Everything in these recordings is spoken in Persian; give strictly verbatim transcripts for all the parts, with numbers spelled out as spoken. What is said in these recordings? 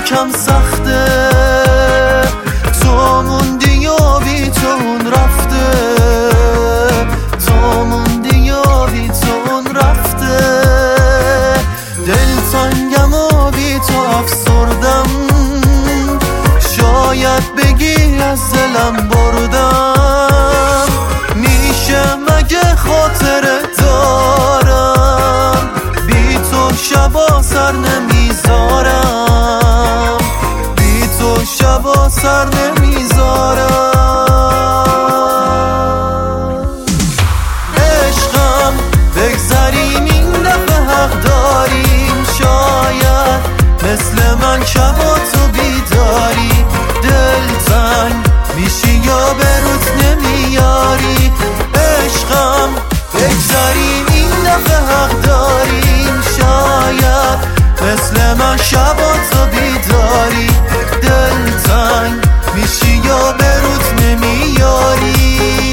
یکم سخته، تو موندی و بی تو اون رفته، تو موندی و بی تو اون رفته. دلتنگم و بی تو افسردم، شاید بگی از دلم بردم. میشه مگه خاطره دارم، بی تو شبا سر نمیذارم، بی تو شبا سر نمیذارم. عشقم بگذریم این دفعه حق داریم، شاید مثل من شبا تو بیداری. دلتنگ میشی یا به روت نمیاری. عشقم بگذریم این دفعه حق داریم، شاید مثل من شبا تو بیداری. دلتنگ میشی یا به روت نمیاری.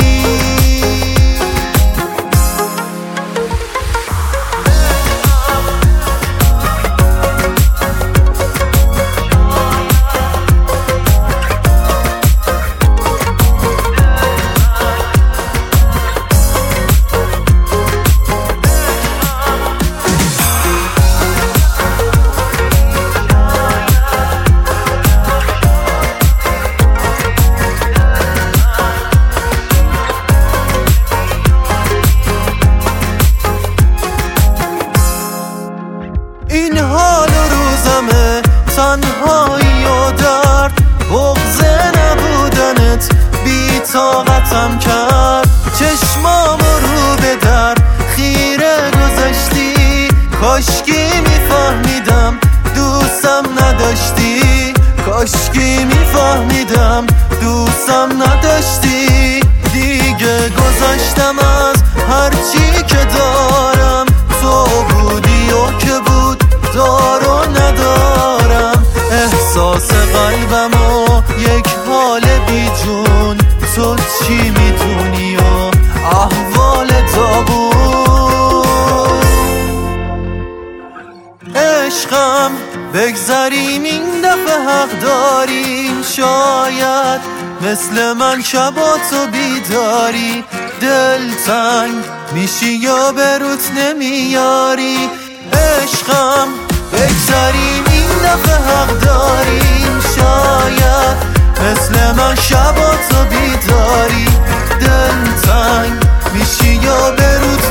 این حال و روزمه، تنهایی و درد، بغض نبودنت بی طاقتم کرد. چشمامو رو به در خیره گذاشتی، کاشکی میفهمیدم دوستم نداشتی، کاشکی میفهمیدم دوستم نداشتی. دیگه گذاشتم از هرچی که دارم، تو بودی و که بود دارو ندارم. احساس قلبم و یک حال بی جون، تو چی میدونی و احوال داغون. عشقم بگذریم این دفعه حق داریم، شاید مثل من شبا تو بیداری. دلتنگ میشی یا به روت نمیاری. عشقم بگذریم این دفعه حق داریم، شاید مثل من شبا تو بیداری. دلتنگ میشی یا به روت